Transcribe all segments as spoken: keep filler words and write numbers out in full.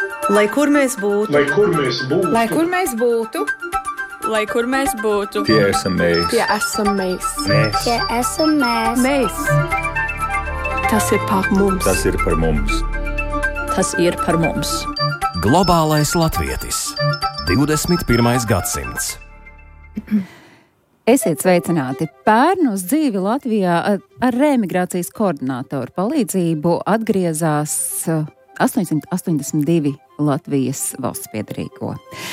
Lai kur mēs būtu, lai kur mēs būtu, lai kur mēs būtu, lai kur mēs būtu, tie esam mēs, tie esam mēs, mēs. Tie esam mēs. mēs. Tas ir par mums. Tas ir par mums. tas ir par mums. Globālais latvietis. divdesmit pirmais gadsimts. Esiet sveicināti! Pērn uz dzīvi Latvijā ar reemigrācijas koordinātoru palīdzību atgriezās astoņsimt astoņdesmit divi Latvijas valsts piedarīgo.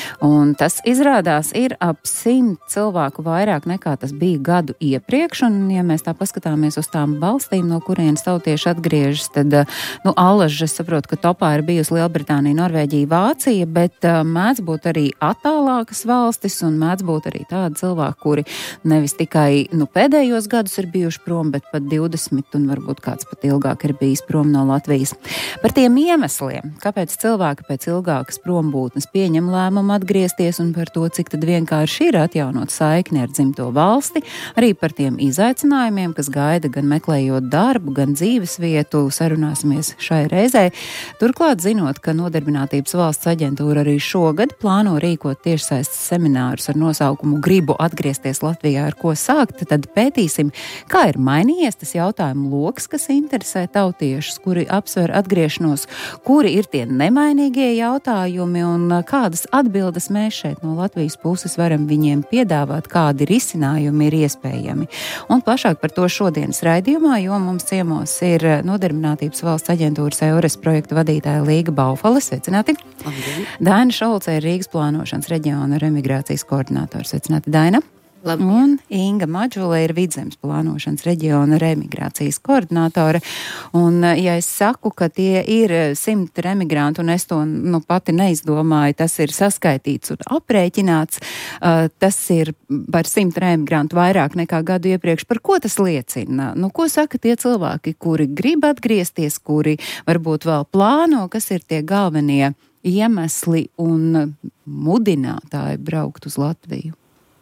Un tas izrādās ir ap simt cilvēku vairāk nekā tas bija gadu iepriekš, un ja mēs tā paskatāmies uz tām valstīm, no kurienes tautieši atgriežas, tad, nu, allaži, es saprotu, ka topā ir bijusi Lielbritānija, Norvēģija, Vācija, bet uh, mēdz būt arī attālākas valstis, un mēdz būt arī tādi cilvēki, kuri nevis tikai, nu, pēdējos gadus ir bijuši prom, bet pat divdesmit, un varbūt kāds pat ilgāk ir bijis prom no Latvijas. Par tiem iemesliem, kāpēc cilvēki pēc ilgākas prombūtnes pieņem lēmumu atgriezties un par to, cik tad vienkārši ir atjaunot saikni ar dzimto valsti, arī par tiem izaicinājumiem, kas gaida gan meklējot darbu, gan dzīves vietu, sarunāsimies šai reizē. Turklāt, zinot, ka Nodarbinātības valsts aģentūra arī šogad plāno rīkot tiešsaistes seminārus ar nosaukumu Gribu atgriezties Latvijā, ar ko sākt, tad pētīsim, kā ir mainījies tas jautājumu loks, kas interesē tautiešus, kuri apsver atgriešanos, kuri ir tie nemainīgie jautājumi un kādas atbildes mēs šeit no Latvijas puses varam viņiem piedāvāt, kādi risinājumi ir iespējami. Un plašāk par to šodienas raidījumā, jo mums ciemos ir Nodarbinātības valsts aģentūras EURES projektu vadītāja Līga Baufale. Sveicināti! Labdien. Daina Šolce ir Rīgas plānošanas reģiona remigrācijas koordinātors. Sveicināti, Daina! Labdien. Un Inga Madžule ir Vidzemes plānošanas reģiona reemigrācijas koordinātore. Un, ja es saku, ka tie ir simt remigrantu, un es to nu, pati neizdomāju, tas ir saskaitīts un aprēķināts, uh, tas ir par simt remigrantu vairāk nekā gadu iepriekš. Par ko tas liecina? Nu, ko saka tie cilvēki, kuri grib atgriezties, kuri varbūt vēl plāno, kas ir tie galvenie iemesli un mudinātāji braukt uz Latviju?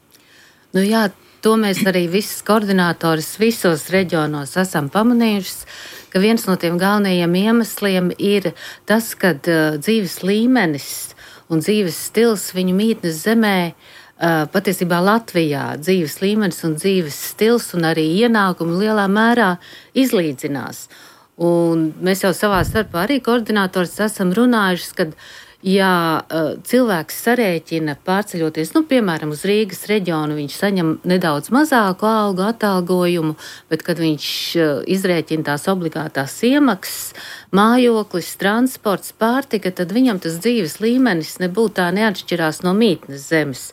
Nu jā, to mēs arī visas koordinātoris visos reģionos esam pamanījušas, ka viens no tiem galvenajiem iemesliem ir tas, ka uh, dzīves līmenis un dzīves stils viņu mītnes zemē, uh, patiesībā Latvijā dzīves līmenis un dzīves stils un arī ienākumi lielā mērā izlīdzinās. Un mēs jau savā starpā arī koordinātoris esam runājuši, kad ja cilvēks sarēķina pārceļoties, nu, piemēram, uz Rīgas reģionu, viņš saņem nedaudz mazāku algu atalgojumu, bet kad viņš izrēķina tās obligātās iemaksas, mājoklis, transports, pārtika, tad viņam tas dzīves līmenis nebūtu tā neatšķirās no mītnes zemes.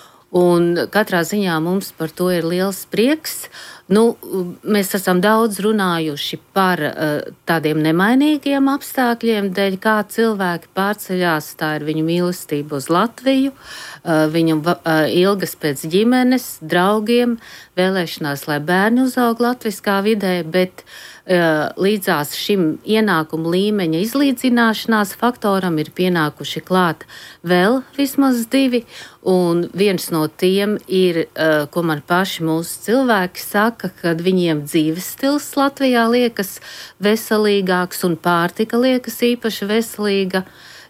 Un katrā ziņā mums par to ir liels prieks. Nu, mēs esam daudz runājuši par uh, tādiem nemainīgiem apstākļiem, dēļ kā cilvēki pārceļās, tā ir viņu mīlestība uz Latviju, uh, viņu uh, ilgas pēc ģimenes, draugiem, vēlēšanās, lai bērni uzaug latviskā vidē, bet uh, līdzās šim ienākumu līmeņa izlīdzināšanās faktoram ir pienākuši klāt vēl vismaz divi, un viens no tiem ir, uh, ko man paši mūsu cilvēki saka, kad viņiem dzīves stils Latvijā liekas veselīgāks un pārtika liekas īpaši veselīga.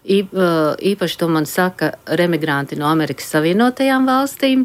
Īpaši to man saka remigranti no Amerikas Savienotajām valstīm.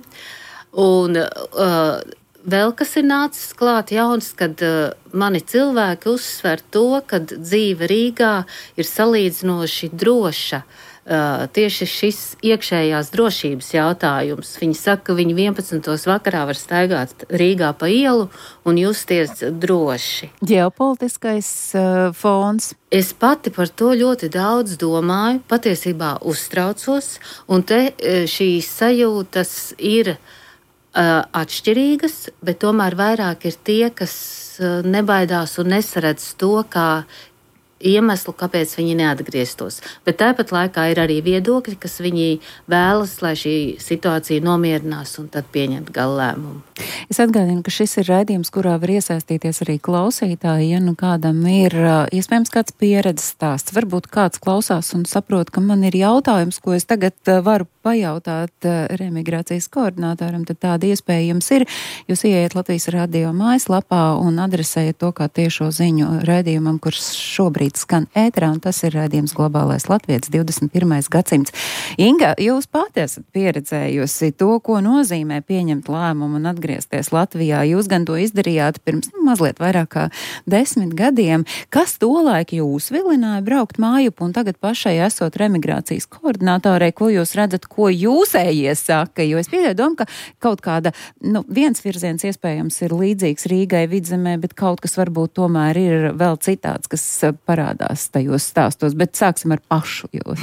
Un uh, vēl kas ir nācis klāt jauns, kad uh, mani cilvēki uzsver to, ka dzīve Rīgā ir salīdzinoši droša. Uh, tieši šis iekšējās drošības jautājums. Viņi saka, ka viņi vienpadsmitos vakarā var staigāt Rīgā pa ielu un justies droši. Ģeopolitiskais uh, fons. Es pati par to ļoti daudz domāju, patiesībā uztraucos, un te šīs sajūtas ir uh, atšķirīgas, bet tomēr vairāk ir tie, kas uh, nebaidās un nesaredz to, kā iemeslu, kāpēc viņi neatgrieztos. Bet tāpat laikā ir arī viedokļi, kas viņi vēlas, lai šī situācija nomierinās un tad pieņemt gala lēmumu. Es atgādinu, ka šis ir raidījums, kurā var iesaistīties arī klausītāji, ja nu kādam ir iespējams kāds pieredzes stāsts. Varbūt kāds klausās un saprot, ka man ir jautājums, ko es tagad varu pajautāt reemigrācijas koordinātoram, tad tāda iespēja jums ir. Jūs ieiet Latvijas radio mājaslapā un adresējat to kā tiešo ziņu raidījumam, kurš šobrīd šobrīd skan ēterā, un tas ir raidījums Globālais Latvijas divdesmit pirmais gadsimts. Inga, jūs pati esat pieredzējusi to, ko nozīmē pieņemt lēmumu un atgriezties Latvijā. Jūs gan to izdarījāt pirms nu, mazliet vairāk kā desmit gadiem. Kas tolaik jūs vilināja braukt mājup un tagad pašai esot remigrācijas koordinātorei, ko jūs redzat, ko jūsējie saka? Jo es pieļauju domu, ka kaut kāda, nu, viens virziens iespējams ir līdzīgs Rīgai, Vidzemē, bet kaut kas varbūt tomēr ir vēl citāds, kas parādās tajos stāstos, bet sāksim ar pašu jūs.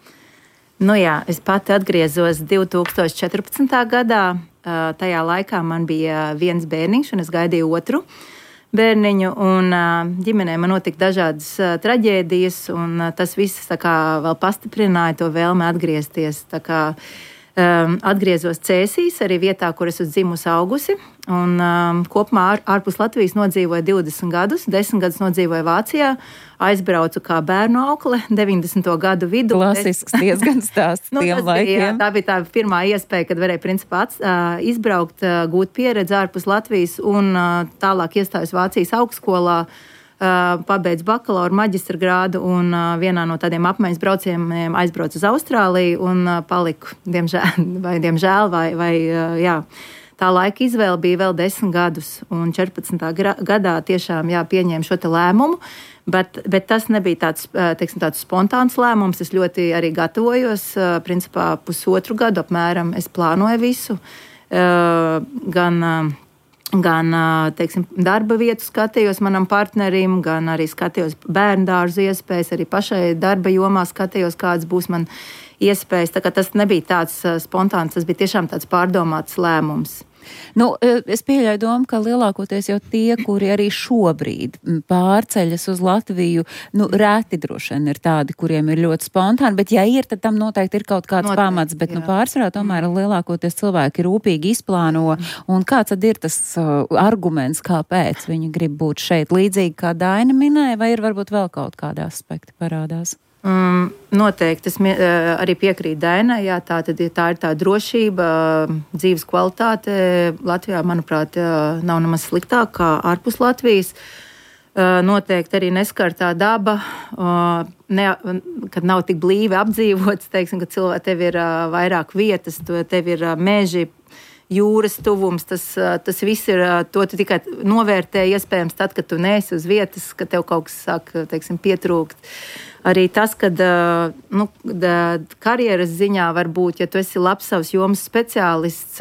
Nu jā, es pati atgriezos divi tūkstoši četrpadsmitā gadā. Tajā laikā man bija viens bērniņš, un es gaidīju otru bērniņu, un ģimenē man notika dažādas traģēdijas, un tas viss tā kā vēl pastiprināja to vēlmi atgriezties. Tā kā Um, atgriezos Cēsīs, arī vietā, kur esmu dzimusi augusi, un um, kopumā ār, ārpus Latvijas nodzīvoju divdesmit gadus, desmit gadus nodzīvoju Vācijā, aizbraucu kā bērnu aukle deviņdesmito gadu vidu. Klasisks diezgan stāsts nu, tiem bija, laikiem. Jā, tā bija tā pirmā iespēja, kad varēja principā ats, uh, izbraukt, uh, gūt pieredzi ārpus Latvijas un uh, tālāk iestājos Vācijas augstskolā. Uh, pabeidzu bakalaura maģistra grādu un uh, vienā no tādiem apmaiņas braucieniem aizbraucu uz Austrāliju un uh, paliku, diemžēl, vai, diemžēl, vai, vai uh, jā. Tā laika izvēle bija vēl desmit gadus, un četrpadsmitā gadā tiešām jā, pieņēmu šo te lēmumu, bet, bet tas nebija tāds, teiksim, tāds spontāns lēmums. Es ļoti arī gatavojos, uh, principā pusotru gadu apmēram es plānoju visu, uh, gan uh, Gan teiksim, darba vietu skatījos manam partnerim, gan arī skatījos bērndārzu iespējas, arī pašai darba jomā skatījos, kādas būs man iespējas. Tā kā tas nebija tāds spontāns, tas bija tiešām tāds pārdomāts lēmums. Nu, es pieļauju domu, ka lielākoties jau tie, kuri arī šobrīd pārceļas uz Latviju, nu, rēti droši vien ir tādi, kuriem ir ļoti spontāni, bet ja ir, tad tam noteikti ir kaut kāds noteikti, pamats, bet, jā. Nu, pārsvarā tomēr lielākoties cilvēki rūpīgi izplāno, un kāds tad ir tas uh, arguments, kāpēc viņi grib būt šeit, līdzīgi kā Daina minēja, vai ir varbūt vēl kaut kādā aspekti parādās? Um, noteikti es uh, arī piekrītu Dainai, jā, tā, tad, tā ir tā drošība, uh, dzīves kvalitāte Latvijā, manuprāt, uh, nav nemaz sliktāk kā ārpus Latvijas. Uh, noteikti arī neskartā daba, uh, ne, kad nav tik blīvi apdzīvots, teiksim, ka cilvēki tev ir uh, vairāk vietas, tev ir uh, meži, jūras tuvums, tas, tas viss ir, to tu tikai novērtē iespējams tad, kad tu neesi uz vietas, ka tev kaut kas sāk, teiksim, pietrūkt. Arī tas, kad nu, karjeras ziņā var būt, ja tu esi labs savs jomas speciālists,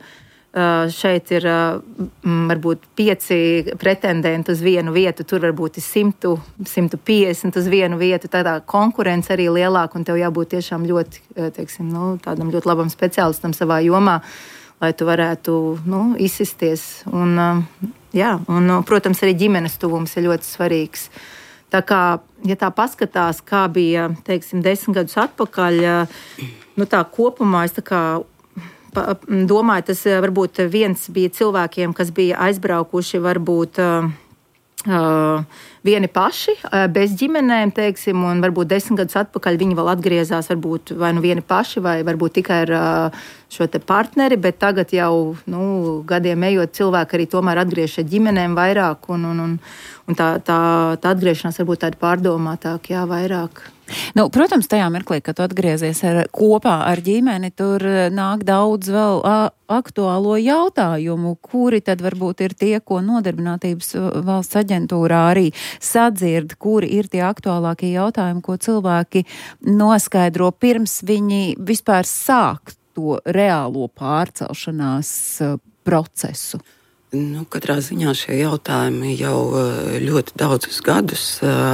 šeit ir varbūt pieci pretendenti uz vienu vietu, tur varbūt ir simt, simt piecdesmit uz vienu vietu, tādā konkurence arī lielāka, un tev jābūt tiešām ļoti, teiksim, nu, tādam ļoti labam speciālistam savā jomā, lai tu varētu nu, izsisties. Un, jā, un, protams, arī ģimenes tuvums ir ļoti svarīgs. Tā kā, ja tā paskatās, kā bija, teiksim, desmit gadus atpakaļ, nu tā kopumā es tā kā pa, domāju, tas varbūt viens bija cilvēkiem, kas bija aizbraukuši varbūt uh, uh, vieni paši, uh, bez ģimenēm, teiksim, un varbūt desmit gadus atpakaļ viņi vēl atgriezās varbūt vai nu vieni paši, vai varbūt tikai ar uh, šo te partneri, bet tagad jau, nu, gadiem ejot, cilvēki arī tomēr atgriež ar ģimenēm vairāk, un, un, un, un tā, tā, tā atgriešanās varbūt tāda pārdomātāk, jā, vairāk. Nu, protams, tajā mirklī, kad tu atgriezies ar, kopā ar ģimeni, tur nāk daudz vēl a, aktuālo jautājumu, kuri tad varbūt ir tie, ko Nodarbinātības valsts aģentūrā arī sadzird, kuri ir tie aktuālākie jautājumi, ko cilvēki noskaidro pirms viņi vispār sāk to reālo pārcelšanās procesu. Nu, katrā ziņā šie jautājumi jau ļoti daudzus gadus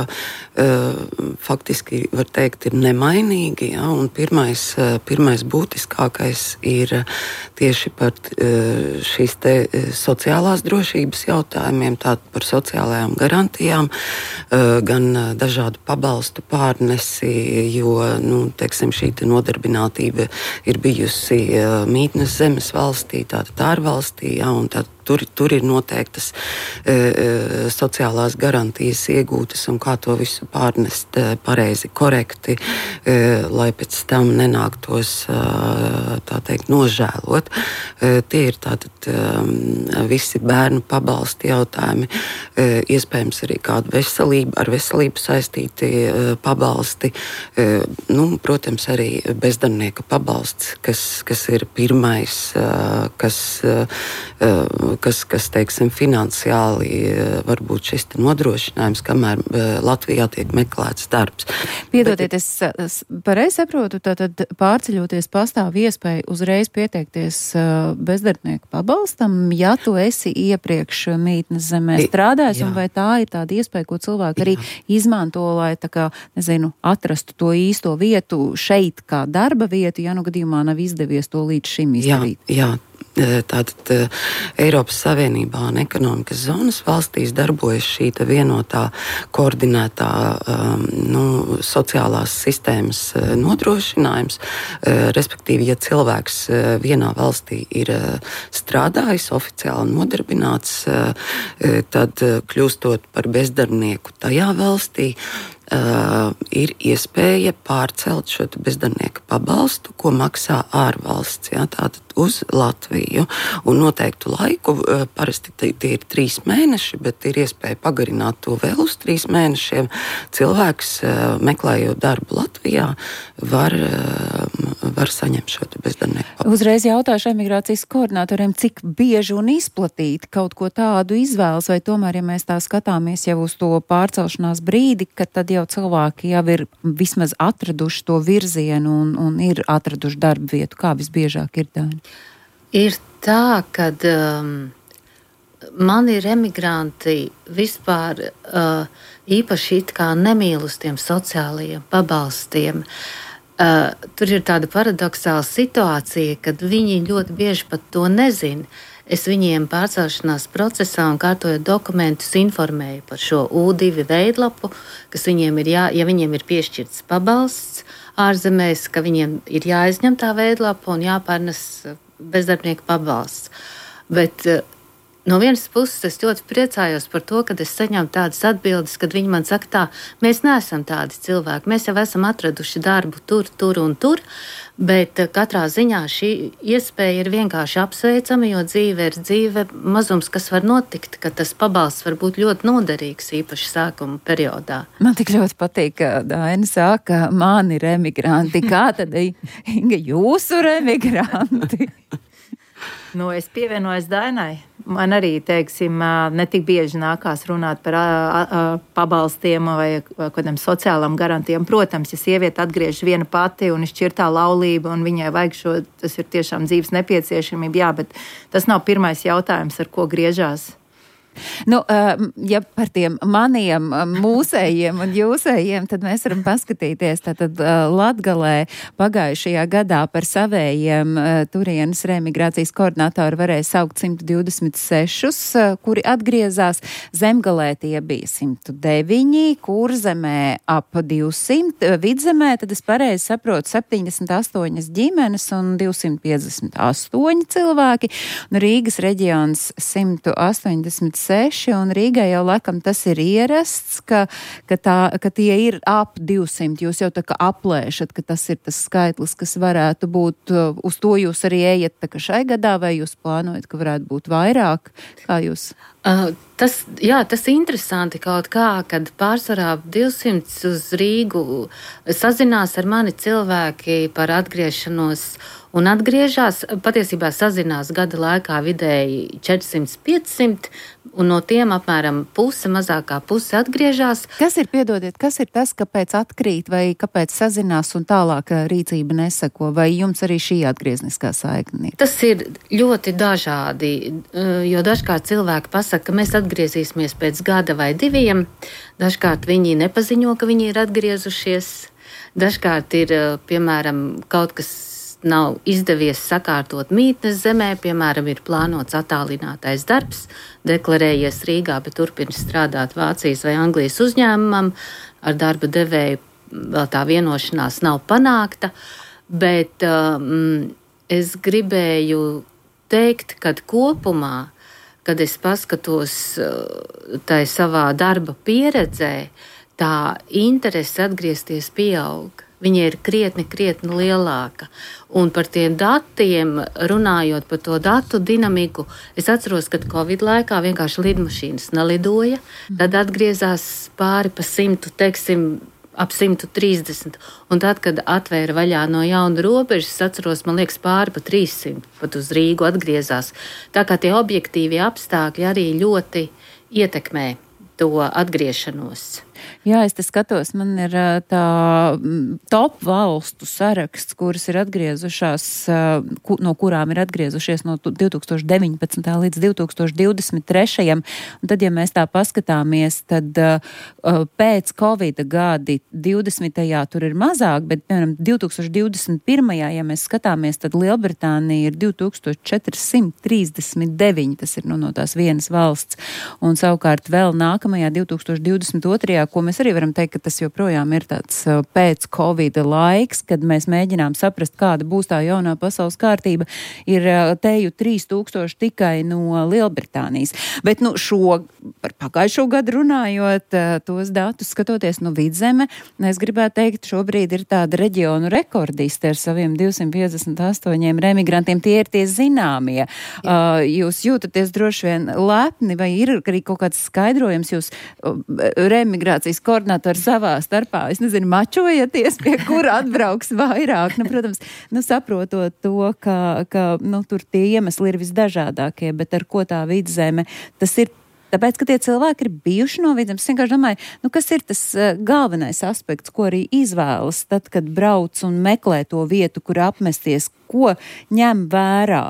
faktiski, var teikt, ir nemainīgi. Ja, un pirmais, pirmais būtiskākais ir tieši par šīs te sociālās drošības jautājumiem, tātad par sociālajām garantijām, gan dažādu pabalstu pārnesi, jo, nu, teiksim, šī te nodarbinātība ir bijusi mītnes zemes valstī, tātad ārvalstī, ja, un tātad Tur, tur ir noteiktas e, sociālās garantijas iegūtas un kā to visu pārnest e, pareizi, korekti. lai pēc tam nenāktos tā teikt nožēlot. Tie ir tātad visi bērnu pabalsti jautājumi, iespējams arī kāda veselība, ar veselību saistīti pabalsti, nu, protams, arī bezdarbnieka pabalsts, kas, kas ir pirmais, kas, kas, kas teiksim, finansiāli varbūt šis nodrošinājums, kamēr Latvijā tiek meklēts darbs. Piedodiet, es, es pareizi saprotu, tātad pārceļoties pastāv iespēja uzreiz pieteikties bezdarbnieku pabalstam, ja tu esi iepriekš mītnes zemē strādājis, un vai tā ir tāda iespēja, ko cilvēki arī izmanto, lai tā kā, nezinu, atrastu to īsto vietu šeit kā darba vietu, ja nu gadījumā nav izdevies to līdz šim izdarīt? Jā, jā. Tātad Eiropas Savienībā un ekonomikas zonas valstīs darbojas šī vienotā koordinētā um, nu, sociālās sistēmas nodrošinājums. Respektīvi, ja cilvēks vienā valstī ir strādājis, oficiāli nodarbināts, tad kļūstot par bezdarbnieku tajā valstī, Uh, ir iespēja pārcelt šo bezdarbnieka pabalstu, ko maksā ārvalsts, ja, tātad uz Latviju. Un noteiktu laiku, uh, parasti tie ir trīs mēneši, bet ir iespēja pagarināt to vēl uz trīs mēnešiem. Cilvēks, uh, meklējot darbu Latvijā, var, uh, var saņemt šo bezdarbnieku pabalstu. Uzreiz jautāšu emigrācijas koordinatoriem, cik bieži un izplatīti kaut ko tādu izvēlas, vai tomēr, ja mēs tā skatāmies jau uz to pārcelšanās brīdi, ka tad jau cilvēki jau ir vismaz atraduši to virzienu un, un ir atraduši darba vietu. Kā visbiežāk ir tā? Ir tā, ka um, man ir emigranti vispār uh, īpaši it kā nemīl uz tiem sociālajiem pabalstiem. Uh, tur ir tāda paradoxāla situācija, kad viņi ļoti bieži pat to nezin. Es viņiem pārcelšanās procesā un kārtojot dokumentus informēju par šo U divi veidlapu, kas viņiem ir jā, ja viņiem ir piešķirts pabalsts ārzemēs, ka viņiem ir jāizņem tā veidlapa un jāpārnes bezdarbnieka pabalsts. Bet no vienas puses es ļoti priecājos par to, kad es saņemu tādas atbildes, kad viņi man saka tā, mēs neesam tādi cilvēki, mēs jau esam atraduši darbu tur, tur un tur, bet katrā ziņā šī iespēja ir vienkārši apsveicama, jo dzīve ir dzīve, mazums, kas var notikt, ka tas pabalsts var būt ļoti noderīgs, īpaši sākuma periodā. Man tik ļoti patīk, ka Daina saka, man ir emigranti. Kā tad, Inga, jūsu ir emigranti? Nu, es pievienojos Dainai. Man arī, teiksim, ne tik bieži nākās runāt par a, a, pabalstiem vai kādiem sociālām garantijām. Protams, ja sieviete atgriežas viena pati un ir šķirtā laulība un viņai vajag šo, tas ir tiešām dzīves nepieciešamība, jā, bet tas nav pirmais jautājums, ar ko griežās. Nu, ja par tiem maniem, mūsējiem un jūsējiem, tad mēs varam paskatīties. Tātad Latgalē pagājušajā gadā par savējiem turienes reemigrācijas koordinatori varēja saukt simt divdesmit sešus, kuri atgriezās. Zemgalē tie bija simt deviņi, Kurzemē ap divsimt, Vidzemē, tad es pareizi saprotu, septiņdesmit astoņas ģimenes un divsimt piecdesmit astoņi cilvēki. Un Rīgas reģions simt astoņdesmit seši, un Rīgai jau laikam tas ir ierasts, ka, ka, tā, ka tie ir ap divsimt. Jūs jau tā kā aplēšat, ka tas ir tas skaitlis, kas varētu būt. Uz to jūs arī ejat tā kā šai gadā, vai jūs plānojat, ka varētu būt vairāk? Kā jūs? Uh, tas, jā, tas ir interesanti kaut kā, kad pārsvarā divsimt uz Rīgu sazinās ar mani cilvēki par atgriešanos un atgriežās, patiesībā sazinās gada laikā vidēji četrsimt piecsimt, un no tiem apmēram puse, mazākā puse atgriežās. Kas ir, piedodiet, kas ir tas, kāpēc atkrīt vai kāpēc sazinās un tālāk rīcība neseko, vai jums arī šī atgriezniskā saikne ir? Tas ir ļoti dažādi, jo dažkārt cilvēki pasaka, ka mēs atgriezīsimies pēc gada vai diviem, dažkārt viņi nepaziņo, ka viņi ir atgriezušies, dažkārt ir, piemēram, kaut kas nav izdevies sakārtot mītnes zemē, piemēram, ir plānots attālinātais darbs, deklarējies Rīgā, bet turpina strādāt Vācijas vai Anglijas uzņēmumam, ar darba devēju vēl tā vienošanās nav panākta, bet um, es gribēju teikt, kad kopumā, kad es paskatos uh, tai savā darba pieredzē, tā interese atgriezties pieaug. viņa ir krietni, krietni lielāka. Un par tiem datiem, runājot par to datu dinamiku, es atceros, ka Covid laikā vienkārši lidmašīnas nelidoja, tad atgriezās pāri pa simtu, teiksim, ap simtu trīsdesmit. Un tad, kad atvēra vaļā no jauna robežas, atceros, man liekas, pāri pa trīssimt, pat uz Rīgu atgriezās. Tā kā tie objektīvi apstākļi arī ļoti ietekmē to atgriešanos. Jā, es te skatos, man ir tā top valstu saraksts, kuras ir atgriezušās, no kurām ir atgriezušies no divi tūkstoši deviņpadsmitā līdz divi tūkstoši divdesmit trešajam. Un tad, ja mēs tā paskatāmies, tad pēc Covida gadi divdesmitajā tur ir mazāk, bet, piemēram, divi tūkstoši divdesmit pirmajā, ja mēs skatāmies, tad Lielbritānija ir divi tūkstoši četri simti trīsdesmit deviņi, tas ir nu, no tās vienas valsts. Un savukārt vēl nākamajā divi tūkstoši divdesmit otrajā, ko mēs arī varam teikt, ka tas joprojām ir tāds pēc Covida laiks, kad mēs mēģinām saprast, kāda būs tā jaunā pasaules kārtība, ir teju trīs tūkstoši tikai no Lielbritānijas. Bet, nu, šo, par pagājušo gadu runājot, tos datus skatoties no Vidzeme, es gribētu teikt, šobrīd ir tāda reģionu rekordiste ar saviem divsimt piecdesmit astoņiem remigrantiem. Tie ir tie zināmie. Uh, jūs jūtaties droši vien lepni, vai ir arī kaut kāds skaidrojums, jūs uh, remigrācijas koordinātori savā starpā, es nezinu, mačojaties, pie kura atbrauks vairāk. Nu, protams, nu, saprotot to, ka, ka nu, tur tie iemesli ir visdažādākie, bet ar ko tā Vidzeme, tas ir tāpēc, ka tie cilvēki ir bijuši no Vidzemes. Es vienkārši domāju, nu, kas ir tas uh, galvenais aspekts, ko arī izvēlas tad, kad brauc un meklē to vietu, kur apmesties, ko ņem vērā?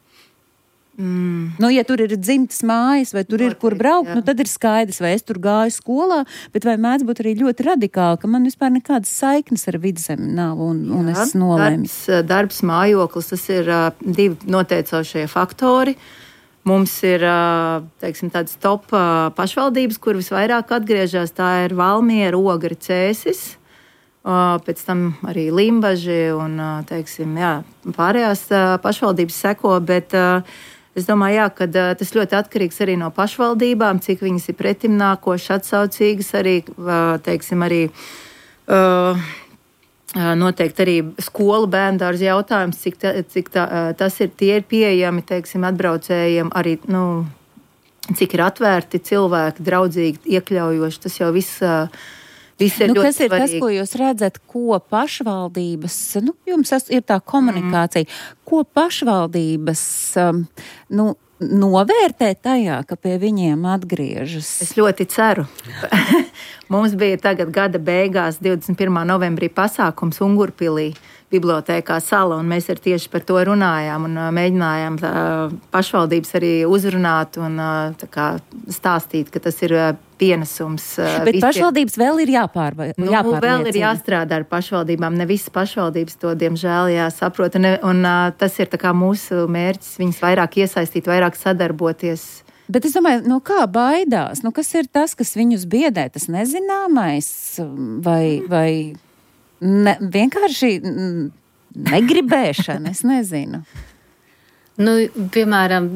Mm. Nu, ja tur ir dzimtas mājas, vai tur Notiek, ir kur braukt, jā. Nu, tad ir skaidrs, vai es tur gāju skolā, bet vai mēdz būt arī ļoti radikāli, ka man vispār nekādas saiknes ar Vidzemi nav, un, un jā, es nolēmu. Darbs, darbs mājoklis, tas ir uh, divi noteicošie faktori. Mums ir, uh, teiksim, tādas top uh, pašvaldības, kur visvairāk atgriežas, tā ir Valmiera, Ogri, Cēsis, uh, pēc tam arī Limbaži un, uh, teiksim, jā, pārējās uh, pašvaldības seko, bet uh, es domāju, jā, ka uh, tas ļoti atkarīgs arī no pašvaldībām, cik viņas ir pretimnākošas, atsaucīgas, arī, uh, teiksim, arī uh, noteikti arī skolu bērndārzu jautājums, cik, ta, cik tā, uh, tas ir, tie ir pieejami, teiksim, atbraucējiem, arī, nu, cik ir atvērti cilvēki, draudzīgi, iekļaujoši, tas jau viss. Uh, Nu, kas ir svarīgi. Tas, ko jūs redzat, ko pašvaldības, nu, jums ir tā komunikācija, mm. ko pašvaldības, um, nu, novērtē tajā, ka pie viņiem atgriežas? Es ļoti ceru. Mums bija tagad gada beigās, divdesmit pirmā novembrī pasākums Ungurpilī, bibliotēkā Sala, un mēs ar tieši par to runājām un uh, mēģinājām uh, pašvaldības arī uzrunāt un uh, tā kā stāstīt, ka tas ir uh, pienesums. Uh, Bet visiem. Pašvaldības vēl ir jāpārva, nu, jāpārliecina. Vēl ir jāstrādā ar pašvaldībām. Ne visas pašvaldības to, diemžēl, jāsaprot. Un, un uh, tas ir tā kā mūsu mērķis, viņas vairāk iesaistīt, vairāk sadarboties. Bet es domāju, no kā baidās? Nu, kas ir tas, kas viņus biedē? Tas nezināmais vai, vai ne, vienkārši negribēšana? Es nezinu. Nu, piemēram,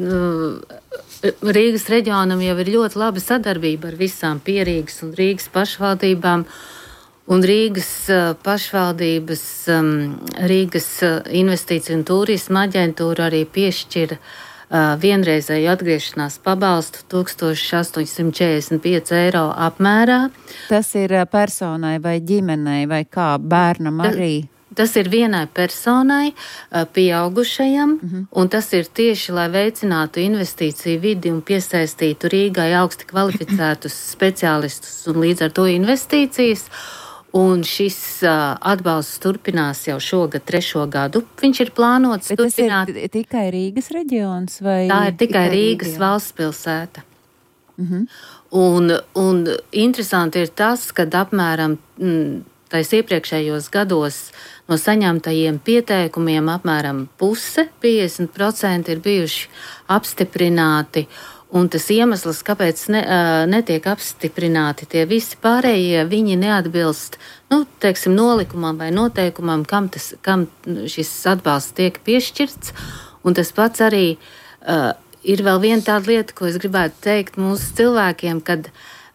Rīgas reģionam jau ir ļoti laba sadarbība ar visām Pierīgas un Rīgas pašvaldībām. Un Rīgas pašvaldības, Rīgas investīciju un turisma aģentūra arī piešķira vienreizēju atgriešanās pabalstu tūkstoš astoņsimt četrdesmit pieci eiro apmērā. Tas ir personai vai ģimenei vai kā bērnam arī? Tas ir vienai personai, pieaugušajam, mm-hmm. un tas ir tieši, lai veicinātu investīciju vidi un piesaistītu Rīgai augsti kvalificētus speciālistus un līdz ar to investīcijas. Un šis uh, atbalsts turpinās jau šogad trešo gadu. Viņš ir plānots Bet turpināt. Tas ir tikai Rīgas reģions? Vai Tā ir tikai, tikai Rīgas Rīga, valsts pilsēta. Mm-hmm. Un, un interesanti ir tas, ka apmēram m, tais iepriekšējos gados no saņemtajiem pieteikumiem apmēram puse, piecdesmit procenti ir bijuši apstiprināti. Un tas iemesls, kāpēc ne, netiek apstiprināti tie visi pārējie, viņi neatbilst, nu, teiksim, nolikumam vai noteikumam, kam, tas, kam šis atbalsts tiek piešķirts. Un tas pats arī uh, ir vēl viena tāda lieta, ko es gribētu teikt mūsu cilvēkiem, kad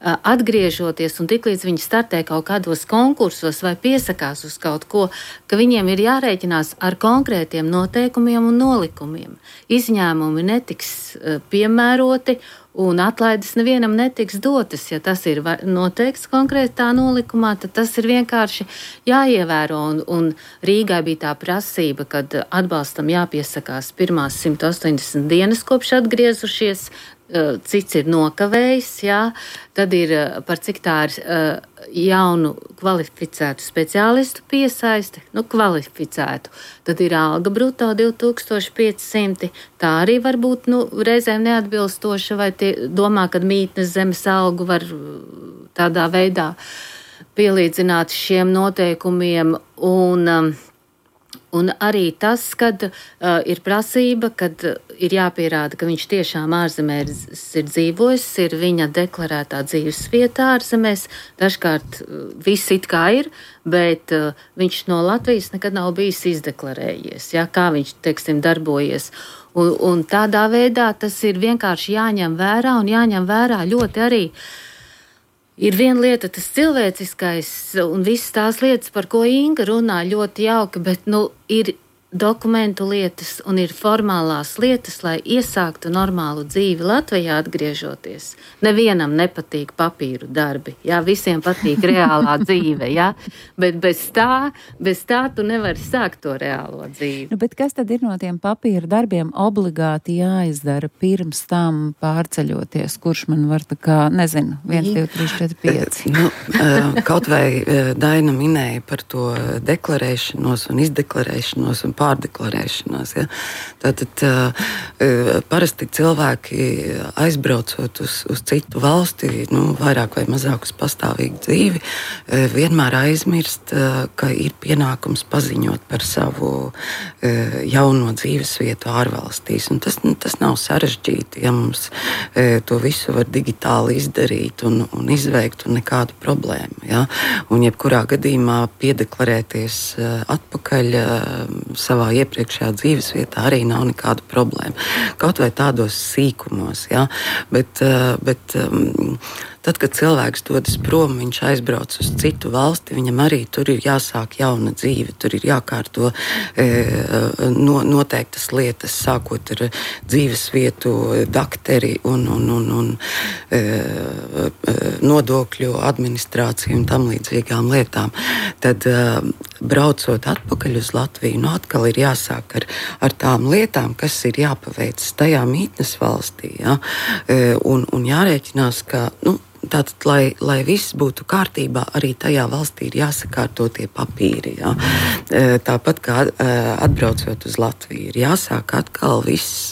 atgriežoties un tiklīdz viņi startē kaut kādos konkursos vai piesakās uz kaut ko, ka viņiem ir jārēķinās ar konkrētiem noteikumiem un nolikumiem. Izņēmumi netiks piemēroti un atlaides nevienam netiks dotas. Ja tas ir noteikts konkrētā nolikumā, tad tas ir vienkārši jāievēro. Un, un Rīgai bija tā prasība, kad atbalstam jāpiesakās pirmās simt astoņdesmit dienas kopš atgriezušies, cits ir nokavējis, jā, tad ir par cik tā ir jaunu kvalificētu speciālistu piesaiste, nu kvalificētu, tad ir alga bruto divi tūkstoši piecsimt, tā arī var būt nu, reizēm neatbilstoša, vai tie domā, ka mītnes zemes algu var tādā veidā pielīdzināt šiem noteikumiem, un Un arī tas, kad uh, ir prasība, kad ir jāpierāda, ka viņš tiešām ārzemēs ir dzīvojis, ir viņa deklarētā dzīves vietā ārzemēs. Dažkārt uh, viss it kā ir, bet uh, viņš no Latvijas nekad nav bijis izdeklarējies, ja, kā viņš, teiksim, darbojies. Un, un tādā veidā tas ir vienkārši jāņem vērā un jāņem vērā ļoti arī. Ir viena lieta, tas cilvēciskais un visas tās lietas, par ko Inga runā ļoti jauki, bet nu, ir dokumentu lietas un ir formālās lietas, lai iesāktu normālu dzīvi Latvijā atgriežoties. Nevienam nepatīk papīru darbi, jā, visiem patīk reālā dzīve, jā, bet bez tā, bez tā tu nevari sākt to reālo dzīvi. Nu, bet kas tad ir no tiem papīru darbiem obligāti jāizdara pirms tam pārceļoties? Kurš man var tā kā, nezinu, viens, divi, trīs, četri, pieci? Nu, kaut vai Daina minēja par to deklarēšanos un izdeklarēšanos un pārdeklarēšanās. Ja? Tātad uh, parasti cilvēki aizbraucot uz, uz citu valsti, nu, vairāk vai mazāk uz pastāvīgu dzīvi, uh, vienmēr aizmirst, uh, ka ir pienākums paziņot par savu uh, jauno dzīvesvietu ārvalstīs. Un tas, nu, tas nav sarežģīti, ja mums uh, to visu var digitāli izdarīt un, un izveikt un nekādu problēmu. Ja? Un jebkurā gadījumā piedeklarēties uh, atpakaļ uh, savā iepriekšējā dzīvesvietā arī nav nekāda problēma. Kaut vai tādos sīkumos, ja? bet, bet tad, kad cilvēks dodas prom, viņš aizbrauc uz citu valsti, viņam arī tur ir jāsāk jauna dzīve, tur ir jākārto e, no, noteiktas lietas, sākot ar dzīvesvietu, dakteri un, un, un, un e, nodokļu administrāciju un tam līdzīgām lietām. Tad e, braucot atpakaļ uz Latviju, nu atkal ir jāsāk ar, ar tām lietām, kas ir jāpaveic tajā mītnes valstī, ja? e, un, un jārēķinās, ka, nu, tātad, lai, lai viss būtu kārtībā, arī tajā valstī ir jāsakārto tie papīri. Ja? Tāpat kā atbraucot uz Latviju, ir jāsāk atkal viss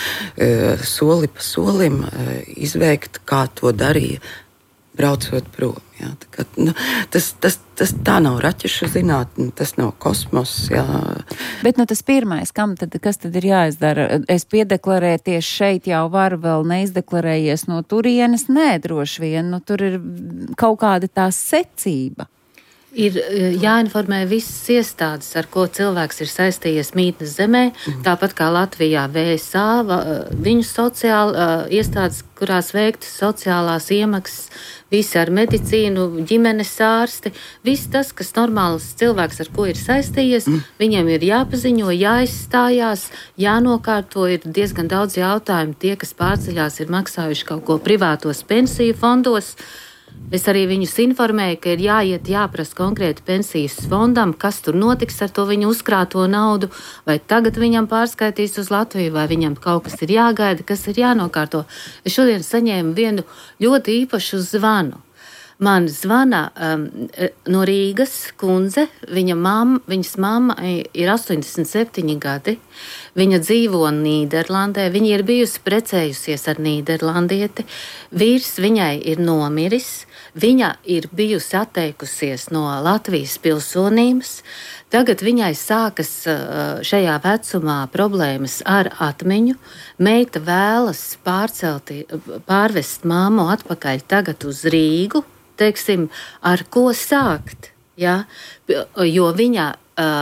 soli pa solim izveikt, kā to darīja braucot prom. Jā, tā, kā, nu, tas, tas, tas tā nav raķešu zinātne, tas nav kosmos. Jā. Bet nu, tas pirmais, kam tad, kas tad ir jāizdara? Es piedeklarēties šeit jau varu, vēl neizdeklarējies no turienes? Nē, droši vien, nu, tur ir kaut kāda tā secība. Ir jāinformē visas iestādes, ar ko cilvēks ir saistījies mītnes zemē, mm. tāpat kā Latvijā V S A, viņu sociāla iestādes, kurās veiktas sociālās iemaksas, visi ar medicīnu, ģimenes ārsti, viss tas, kas normāls cilvēks, ar ko ir saistījies, mm. viņiem ir jāpaziņo, jāizstājās, jānokārto, ir diezgan daudz jautājumu, tie, kas pārceļās, ir maksājuši kaut ko privātos pensiju fondos. Es arī viņus informēju, ka ir jāiet jāprasa konkrēti pensijas fondam, kas tur notiks ar to viņu uzkrāto naudu, vai tagad viņam pārskaitīs uz Latviju, vai viņam kaut kas ir jāgaida, kas ir jānokārto. Es šodien saņēmu vienu ļoti īpašu zvanu. Man zvana um, no Rīgas kundze, viņa mamma, viņas mamma ir astoņdesmit septiņi gadi, viņa dzīvo Nīderlandē, viņa ir bijusi precējusies ar nīderlandieti, vīrs viņai ir nomiris, viņa ir bijusi atteikusies no Latvijas pilsonības, tagad viņai sākas šajā vecumā problēmas ar atmiņu, meita vēlas pārcelti, pārvest māmu atpakaļ tagad uz Rīgu, teiksim, ar ko sākt, ja? Jo viņa uh,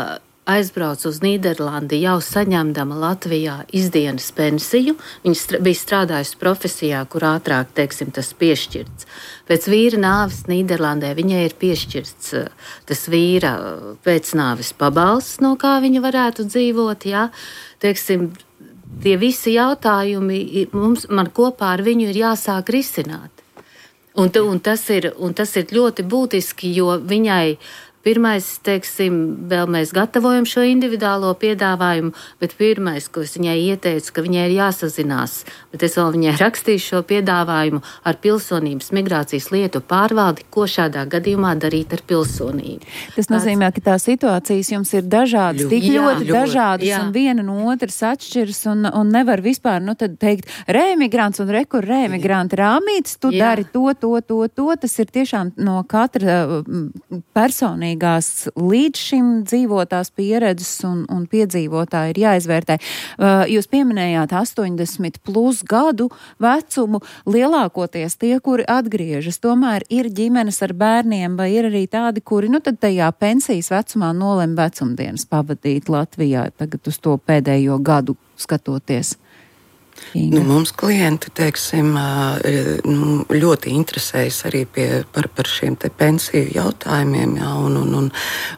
aizbrauca uz Nīderlandi jau saņemdama Latvijā izdienas pensiju. Viņa str- bija strādājusi profesijā, kur ātrāk, teiksim, tas piešķirts. Pēc vīra nāves Nīderlandē viņai ir piešķirts uh, tas vīra pēcnāves pabalsts, no kā viņa varētu dzīvot, jā. Teiksim, tie visi jautājumi mums, man kopā ar viņu ir jāsāk risināt. Un, un, tas ir, un tas ir ļoti būtiski, jo viņai pirmais, teiksim, vēl mēs gatavojam šo individuālo piedāvājumu, bet pirmais, ko es viņai ieteicu, ka viņai ir jāsazinās, bet es vēl viņai rakstīšu šo piedāvājumu ar pilsonības migrācijas lietu pārvaldi, ko šādā gadījumā darīt ar pilsonību. Tas nozīmē, ka tās situācijas jums ir dažādas, Ļoti, tik jā, ļoti ļoti, dažādas, jā. un viena no otras atšķiras, un, un nevar vispār, nu tad teikt, reemigrants un rekur reemigranti rāmītis, tu Jā. dari to, to, to, to, tas ir tiešām no katra mm, personīga līdz šim dzīvotās pieredzes un, un piedzīvotā ir jāizvērtē. Uh, jūs pieminējāt astoņdesmit plus gadu vecumu, lielākoties tie, kuri atgriežas, tomēr ir ģimenes ar bērniem, vai ir arī tādi, kuri, nu tad tajā pensijas vecumā nolem vecumdienas pavadīt Latvijā, tagad uz to pēdējo gadu skatoties. Nu, mums klienti, teiksim, nu, ļoti interesējas arī pie, par, par šiem te pensiju jautājumiem, jā, un, un, un,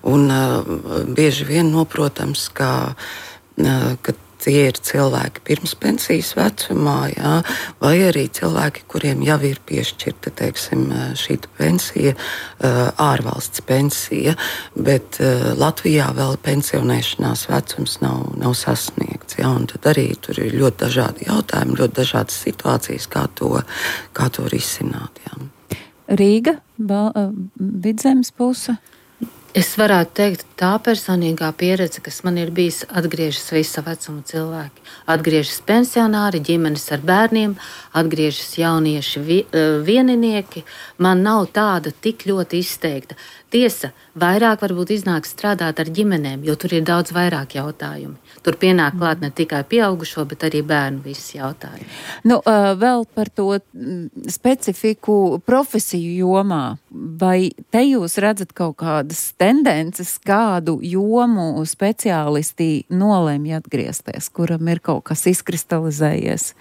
un bieži vien noprotams, ka, ka tie ir cilvēki pirms pensijas vecumā, jā, vai arī cilvēki, kuriem jau ir piešķirta, teiksim, šī pensija, ārvalsts pensija, bet Latvijā vēl pensionēšanās vecums nav, nav sasniegts. Jā, un tad arī tur ir ļoti dažādi jautājumi, ļoti dažādas situācijas, kā to, kā to risināt. Jā. Rīga, Bal- Vidzemes puse. Es varētu teikt, tā personīgā pieredze, kas man ir bijis, atgriežas visa vecuma cilvēki. Atgriežas pensionāri, ģimenes ar bērniem, atgriežas jaunieši vi, vieninieki. Man nav tāda tik ļoti izteikta. Tiesa, vairāk varbūt iznāk strādāt ar ģimenēm, jo tur ir daudz vairāk jautājumu. Tur pienāk klāt ne tikai pieaugušo, bet arī bērnu visi jautājumi. Nu, uh, vēl par to specifiku profesiju jomā. Vai te jūs redzat kaut kādas tendences, kādu jomu speciālisti nolēmj atgriezties, kuram ir kaut kas izkristalizējies?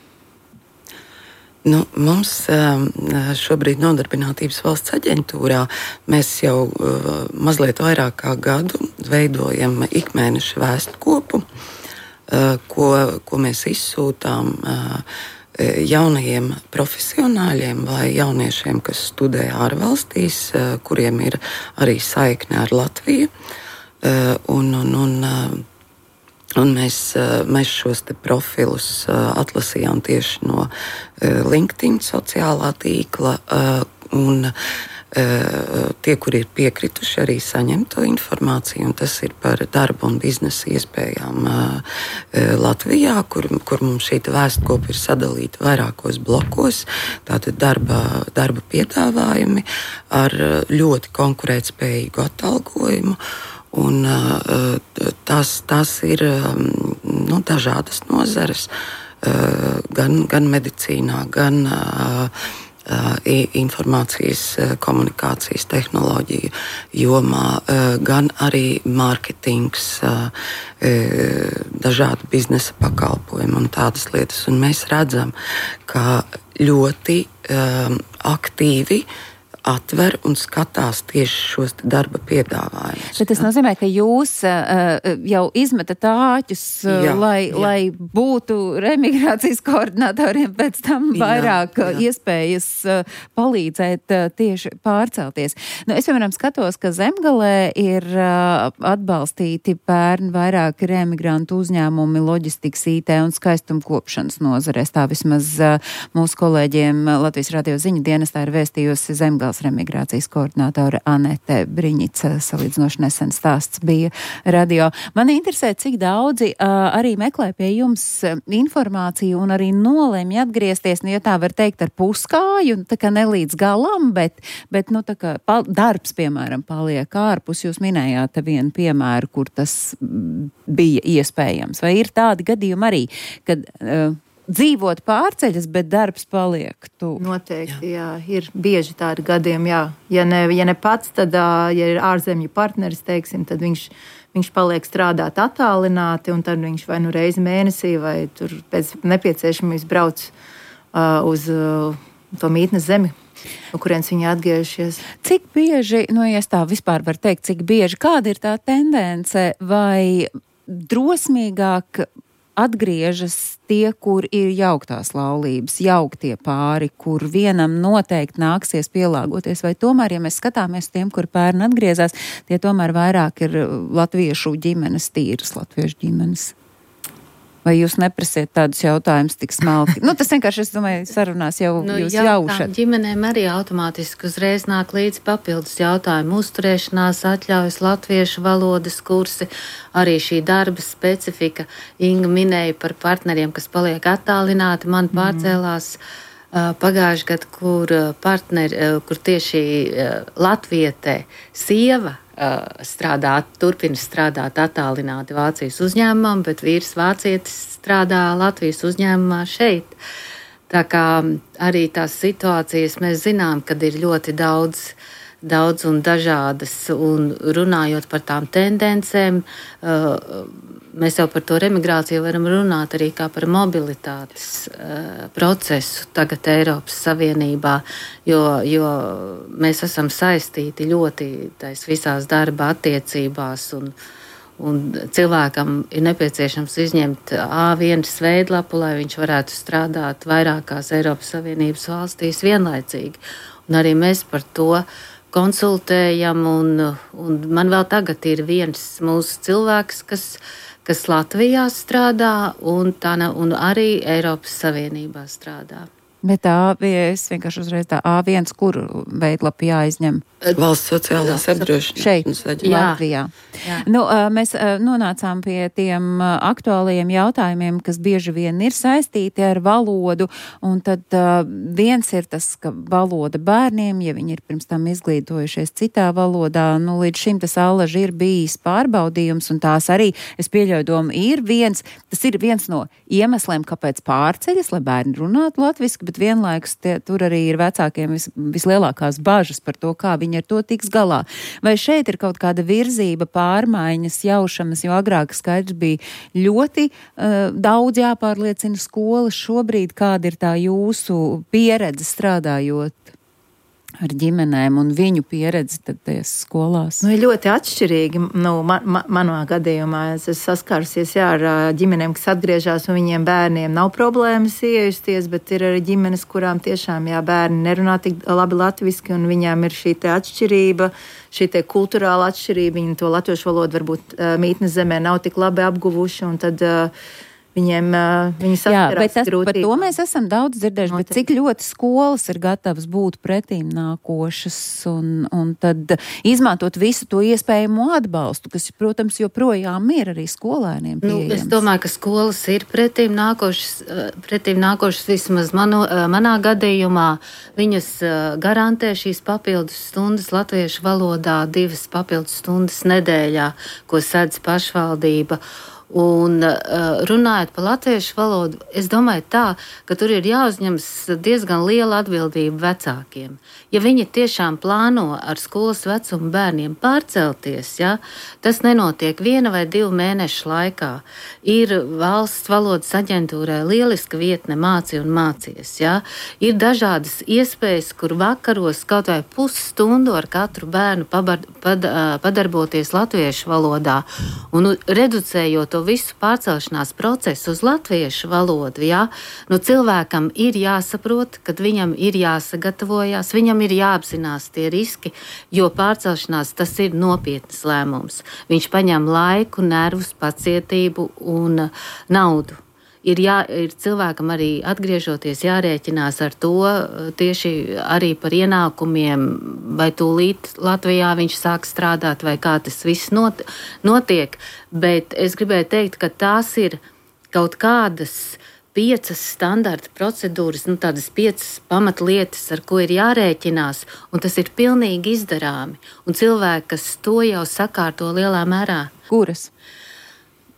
Nu, mums šobrīd Nodarbinātības valsts aģentūrā mēs jau mazliet vairāk kā gadu veidojam ikmēneša vēstkopu, ko, ko mēs izsūtām jaunajiem profesionāļiem vai jauniešiem, kas studē ārvalstīs, kuriem ir arī saikne ar Latviju. Un, un, un, Un mēs, mēs šos te profilus atlasījām tieši no LinkedIn sociālā tīkla, un tie, kuri ir piekrituši arī saņemt to informāciju, un tas ir par darba un biznesa iespējām Latvijā, kur, kur mums šī vēstkopa ir sadalīta vairākos blokos, tātad darba, darba piedāvājumi ar ļoti konkurētspējīgu atalgojumu. Un, tās, tās ir nu, dažādas nozares, gan, gan medicīnā, gan informācijas komunikācijas tehnoloģiju jomā, gan arī mārketings, dažādi biznesa pakalpojumi un tādas lietas. Un mēs redzam, ka ļoti aktīvi atver un skatās tieši šos darba piedāvājumus. Bet tas nozīmē, ka jūs uh, jau izmetat āķus, uh, jā, lai, jā. lai būtu remigrācijas koordinatoriem pēc tam vairāk jā, jā. iespējas uh, palīdzēt uh, tieši pārcelties. Nu, es, piemēram, skatos, ka Zemgalē ir uh, atbalstīti pērn vairāk remigrantu uzņēmumi loģistikas, I T un skaistumkopšanas nozarēs. Tā vismaz uh, mūsu kolēģiem Latvijas radio ziņu dienestā ir vēstījusi Zemgales remigrācijas koordinātore Anete Briņica. Salīdzinoši nesen stāsts bija radio. Man interesē, cik daudzi uh, arī meklē pie jums informāciju un arī nolēmj atgriezties, nu, ja tā var teikt, ar puskāju, tā kā ne līdz galam, bet, bet nu, tā kā pal- darbs, piemēram, paliek ārpus. Jūs minējāt vienu piemēru, kur tas bija iespējams. Vai ir tādi gadījumi arī, kad uh, dzīvot pārceļas, bet darbs paliek tuvu. Noteikti, jā. jā. Ir bieži tādi gadījumi, jā. Ja ne, ja ne pats, tad, ja ir ārzemju partneris, teiksim, tad viņš, viņš paliek strādāt attālināti, un tad viņš vai nu reizi mēnesī, vai tur pēc nepieciešamības brauc uh, uz uh, to mītnes zemi, no kurienes viņi atgriežies. Cik bieži, nu, ja es tā vispār varu teikt, cik bieži, kāda ir tā tendence, vai drosmīgāk atgriežas tie, kur ir jauktās laulības, jauktie pāri, kur vienam noteikti nāksies pielāgoties, vai tomēr, ja mēs skatāmies tiem, kur pērni atgriezās, tie tomēr vairāk ir latviešu ģimenes, tīras latviešu ģimenes? Vai jūs neprasiet tādus jautājumus tik smalki? Nu, tas vienkārši, es domāju, sarunās jau nu, jūs jā, jaušat. Ģimenēm arī automātiski uzreiz nāk līdz papildus jautājumu. Uzturēšanās atļaujas, latviešu valodas kursi, arī šī darba specifika. Inga minēja par partneriem, kas paliek attālināti. Man pārcēlās uh, pagājuši gadu, kur partneri, uh, kur tieši uh, latvietē sieva strādāt, turpina strādāt attālināti Vācijas uzņēmumam, bet vīrs vācietis strādā Latvijas uzņēmumā šeit. Tā kā arī tās situācijas mēs zinām, kad ir ļoti daudz, daudz un dažādas, un runājot par tām tendencēm, mēs jau par to remigrāciju varam runāt arī kā par mobilitātes uh, procesu tagad Eiropas Savienībā, jo, jo mēs esam saistīti ļoti tais visās darba attiecībās, un, un cilvēkam ir nepieciešams izņemt A viens veidlapu, lai viņš varētu strādāt vairākās Eiropas Savienības valstīs vienlaicīgi. Un arī mēs par to konsultējam, un, un man vēl tagad ir viens mūsu cilvēks, kas kas Latvijā strādā un, tā, un arī Eiropas Savienībā strādā. Bet A, es vienkārši uzreiz tā A viens, kur veidlapu jāizņem? Valsts sociālās apdrošināšanas aģentūra. Latvijā. Jā. Nu, mēs nonācām pie tiem aktuālajiem jautājumiem, kas bieži vien ir saistīti ar valodu, un tad viens ir tas, ka valoda bērniem, ja viņi ir pirms tam izglītojušies citā valodā, nu, līdz šim tas allaži ir bijis pārbaudījums, un tās arī, es pieļauju domu, ir viens, tas ir viens no iemesliem, kāpēc pārceļas, lai bērni runātu latviski, bet vienlaikus tie, tur arī ir vecākiem vis, vislielākās bažas par to, kā viņi ar to tiks galā. Vai šeit ir kaut kāda virzība, pārmaiņas, jaušanas, jo agrāk skaidrs bija ļoti uh, daudz jāpārliecina skolas. Šobrīd kāda ir tā jūsu pieredze strādājot ar ģimenēm un viņu pieredzi tad tajās skolās? Nu, ir ļoti atšķirīgi. Nu, man, man, manā gadījumā es esmu saskārusies jā, ar ģimenēm, kas atgriežas, un viņiem bērniem nav problēmas iejusties, bet ir arī ģimenes, kurām tiešām jā, bērni nerunā tik labi latviski, un viņām ir šī te atšķirība, šī te kulturāla atšķirība. Viņi to latviešu valodu varbūt mītnes zemē nav tik labi apguvuši, un tad viņiem viņi saskarās grūtībām. Par to mēs esam daudz dzirdējuši, bet cik ļoti skolas ir gatavas būt pretīm nākošas un, un tad izmantot visu to iespējamo atbalstu, kas, protams, joprojām ir arī skolēniem pieejams. Nu, es domāju, ka skolas ir pretīm nākošas, pretīm nākošas vismaz manu, manā gadījumā. Viņas garantē šīs papildus stundas latviešu valodā, divas papildus stundas nedēļā, ko sedz pašvaldība. Un uh, runājot par latviešu valodu, es domāju tā, ka tur ir jāuzņemas diezgan liela atbildība vecākiem. Ja viņi tiešām plāno ar skolas vecumu bērniem pārcelties, ja, tas nenotiek viena vai divu mēnešu laikā. Ir valsts valodas aģentūrai lieliska vietne Māci un mācies. Ja. Ir dažādas iespējas, kur vakaros kaut vai pusstundu ar katru bērnu pabar, pad, padarboties latviešu valodā un reducējot to visu pārcelšanās procesu uz latviešu valodu, jā, nu cilvēkam ir jāsaprot, ka viņam ir jāsagatavojās, viņam ir jāapzinās tie riski, jo pārcelšanās tas ir nopietnas lēmums. Viņš paņem laiku, nervus, pacietību un naudu. Ir, jā, ir cilvēkam arī atgriežoties jārēķinās ar to tieši arī par ienākumiem, vai tūlīt Latvijā viņš sāk strādāt, vai kā tas viss not, notiek. Bet es gribēju teikt, ka tās ir kaut kādas piecas standarta procedūras, nu tādas piecas pamatlietas, ar ko ir jārēķinās, un tas ir pilnīgi izdarāmi. Un cilvēki, kas to jau sakārto lielā mērā. Kuras?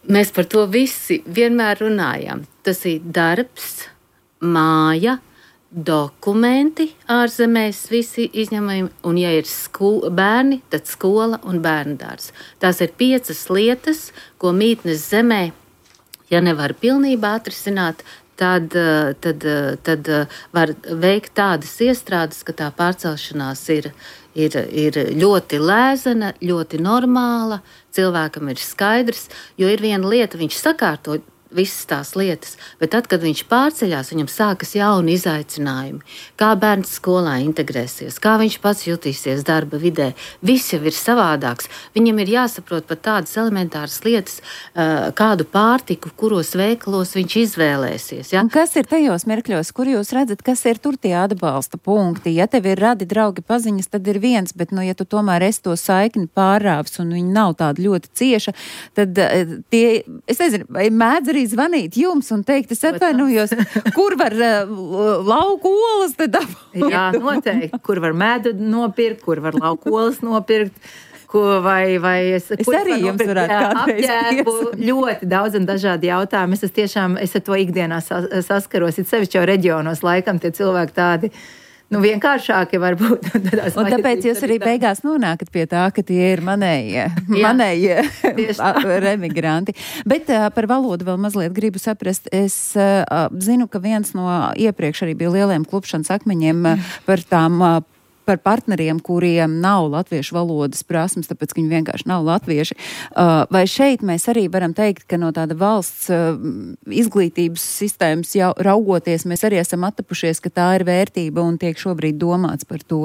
mēs par to visi vienmēr runājam. Tas ir darbs, māja, dokumenti ārzemēs, visi izņemami, un ja ir sko- bērni, tad skola un bērndārs. Tās ir piecas lietas, ko mītnes zemē, ja nevar pilnībā atrisināt, tad, tad, tad var veikt tādas iestrādes, ka tā pārcelšanās ir, ir, ir ļoti lēzena, ļoti normāla, cilvēkam ir skaidrs, jo ir viena lieta, viņš sakārto visas tās lietas, bet tad, kad viņš pārceļās, viņam sākas jauni izaicinājumi. Kā bērns skolā integrēsies, kā viņš pats jutīsies darba vidē, viss jau ir savādāks. Viņam ir jāsaprot pat tādas elementāras lietas, kādu pārtiku, kuros veikalos viņš izvēlēsies. Ja? Un kas ir tajos mirkļos, kur jūs redzat, kas ir tur tie atbalsta punkti? Ja tev ir radi, draugi, paziņas, tad ir viens, bet, nu, ja tu tomēr esi to saikni pārāvs un viņi nav tāda ļoti cieša, tad tie, es nezinu, vai mēdz arī zvanīt jums un teikt, es atvainojos, kur var uh, lauku olas te dabūt? Jā, noteikti. Kur var medu nopirkt, kur var lauku olas nopirkt, ko vai, vai es, es arī var jums varētu kādreiz apģērbu. Ļoti daudz un dažādi jautājumi. Es, es tiešām, es ar to ikdienā sas, saskaros, it sevišķi jau reģionos laikam tie cilvēki tādi, nu, vienkāršāki varbūt. Un tāpēc jūs arī beigās nonākat pie tā, ka tie ir manējie, manējie remigranti. Bet uh, par valodu vēl mazliet gribu saprast. Es uh, zinu, ka viens no iepriekš arī bija lieliem klupšanas akmeņiem uh, par tām uh, par partneriem, kuriem nav latviešu valodas prasmes, tāpēc, ka viņi vienkārši nav latvieši. Vai šeit mēs arī varam teikt, ka no tāda valsts izglītības sistēmas jau raugoties, mēs arī esam attapušies, ka tā ir vērtība un tiek šobrīd domāts par to?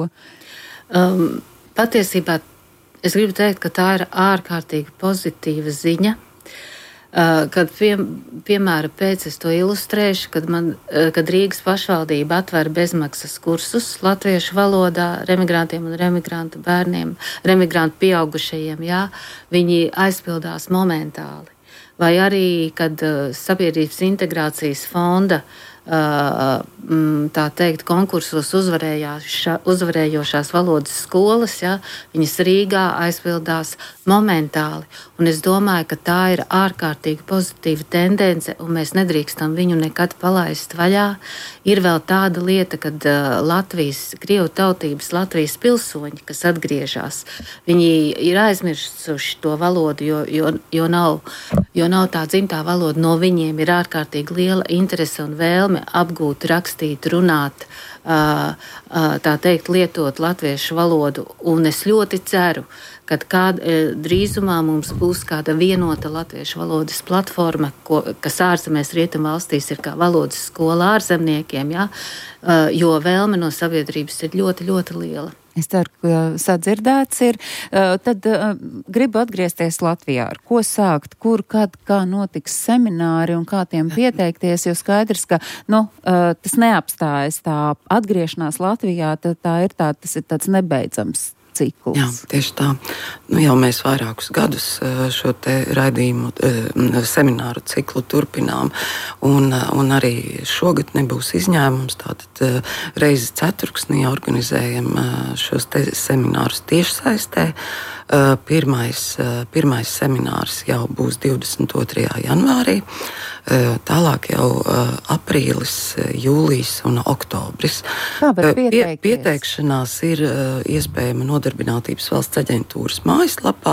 Um, patiesībā es gribu teikt, ka tā ir ārkārtīgi pozitīva ziņa. Uh, kad, pie, piemēra pēc es to ilustrēšu, kad, man, uh, kad Rīgas pašvaldība atver bezmaksas kursus latviešu valodā remigrantiem un remigrantu bērniem, remigrantu pieaugušajiem, jā, viņi aizpildās momentāli. Vai arī, kad uh, Sabiedrības integrācijas fonda uh, tā teikt, konkursos uzvarējošās valodas skolas, ja, viņas Rīgā aizpildās momentāli. Un es domāju, ka tā ir ārkārtīgi pozitīva tendence, un mēs nedrīkstam viņu nekad palaist vaļā. Ir vēl tāda lieta, kad uh, Latvijas, Krievu tautības Latvijas pilsoņi, kas atgriežas, viņi ir aizmirsuši to valodu, jo, jo, jo, nav, jo nav tā dzimtā valoda. No viņiem ir ārkārtīgi liela interese un vēlme apgūt, rakstīt, runāt, uh, uh, tā teikt, lietot latviešu valodu. Un es ļoti ceru, kad kād, drīzumā mums būs kāda vienota latviešu valodas platforma, ko, kas ārzemēs rietumvalstīs ir kā valodas skola ārzemniekiem, ja? Jo vēlme no sabiedrības ir ļoti, ļoti liela. Es ceru, ka sadzirdēts ir. Tad gribu atgriezties Latvijā. Ar ko sākt? Kur, kad, kā notiks semināri un kā tiem pieteikties? Jo skaidrs, ka nu, tas neapstājas tā atgriešanās Latvijā, tā, tā ir tā, tas ir tāds nebeidzams cikls. Jā, tieši tā. Nu, jau mēs vairākus gadus šo te raidījumu, semināru ciklu turpinām, un, un arī šogad nebūs izņēmums. Tātad reizi ceturksnī organizējam šos te seminārus tiešsaistē. Pirmais, pirmais seminārs jau būs divdesmit otrajā janvārī. Tālāk jau aprīlis, jūlijs un oktobris. Pie, pieteikšanās ir iespējama Nodarbinātības valsts aģentūras mājaslapā.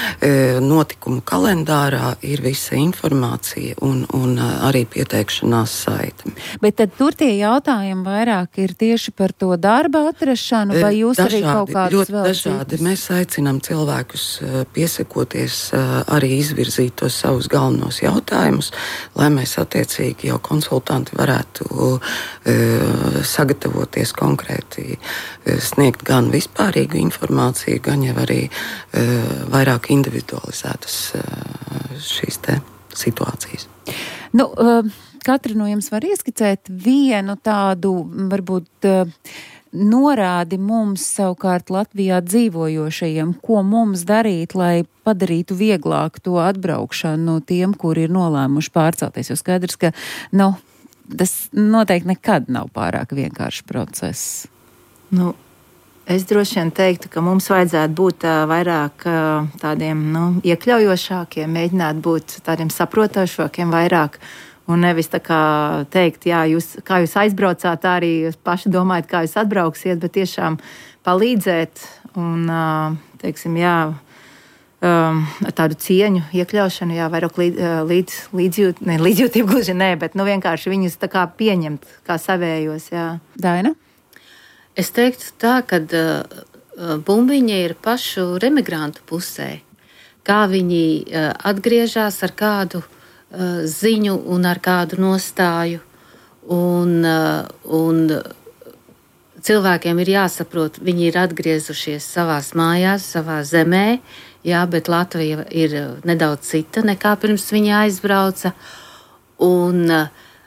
Notikumu kalendārā ir visa informācija un, un arī pieteikšanās saite. Bet tad tur tie jautājumi vairāk ir tieši par to darba atrašanu, vai jūs dažādi, arī kaut kādus ļoti vēl dažādi. Citus? Mēs aicinām cilvēkus piesakoties, arī izvirzīt tos savus galvenos jautājumus, lai mēs attiecīgi jau konsultanti varētu e, sagatavoties konkrēti, e, sniegt gan vispārīgu informāciju, gan jau arī e, vairāk individualizētas e, šīs te situācijas. Nu, uh, katra no jums var ieskicēt vienu tādu, varbūt, uh, norādi mums savukārt Latvijā dzīvojošajiem, ko mums darīt, lai padarītu vieglāk to atbraukšanu no tiem, kuri ir nolēmuši pārcelties. Jo skaidrs, ka nu, tas noteikti nekad nav pārāk vienkāršs process. Nu, Es droši vien teiktu, ka mums vajadzētu būt uh, vairāk uh, tādiem nu, iekļaujošākiem, mēģināt būt tādiem saprotošākiem vairāk. Un nevis tā kā teikt, jā, jūs, kā jūs aizbraucāt, tā arī jūs paši domājat, kā jūs atbrauksiet, bet tiešām palīdzēt un, uh, teiksim, jā, um, ar tādu cieņu, iekļaušanu, jā, vairāk līdz, līdz, līdzjūt, ne, līdzjūtību gluži nē, bet nu, vienkārši viņus tā kā pieņemt kā savējos, jā. Daina? Es teiktu tā, ka uh, bumbiņa ir pašu remigrantu pusē. Kā viņi uh, atgriežas ar kādu uh, ziņu un ar kādu nostāju. Un, uh, un cilvēkiem ir jāsaprot, viņi ir atgriezušies savās mājās, savā zemē, jā, bet Latvija ir nedaudz cita nekā pirms viņi aizbrauca. Un uh,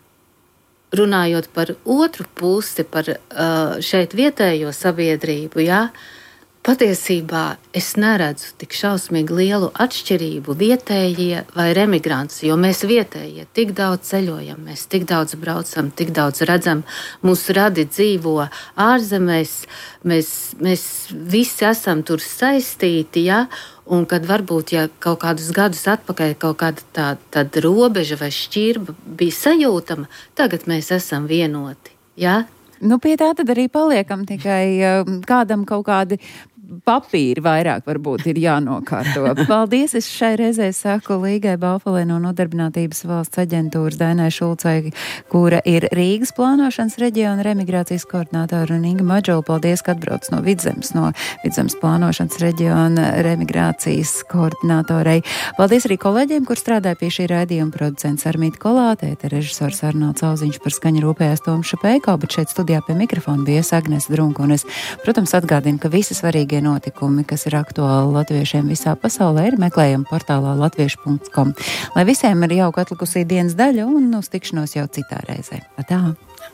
runājot par otru pusi, par uh, šeit vietējo sabiedrību, jā, patiesībā es neredzu tik šausmīgi lielu atšķirību vietējie vai remigranti, jo mēs vietējie tik daudz ceļojam, mēs tik daudz braucam, tik daudz redzam, mūsu radi dzīvo ārzemēs, mēs, mēs visi esam tur saistīti, jā, un kad varbūt, ja kaut kādus gadus atpakaļ kaut kāda tā, tāda robeža vai šķirba bija sajūtama, tagad mēs esam vienoti, jā? Nu, pie tā tad arī paliekam, tikai uh, kādam kaut kādi papīri vairāk varbūt ir jānokārto. Paldies, es šai reizē saku Līgai Baufelē no Nodarbinātības valsts aģentūras, Dainai Šulcai, kura ir Rīgas plānošanas reģiona remigrācijas koordinātora, un Inga Madžola, paldies, ka atbrauc no Vidzemes, no Vidzemes plānošanas reģiona remigrācijas koordinātorei. Paldies arī kolēģiem, kur strādāja pie šī raidījuma, producents Armīti Kolāte, te režisors Arnolds Auziņš, par skaņu rūpējās Tomša Peiko, bet šeit studijā pie mikrofona bija Agnes Drunka, un es, protams, atgādinu, ka visi svarīgie notikumi, kas ir aktuāli latviešiem visā pasaulē, ir meklējami portālā latviešu punkts com. Lai visiem ir jauka atlikusī dienas daļa un uz tikšanos jau citā reizē. Tā!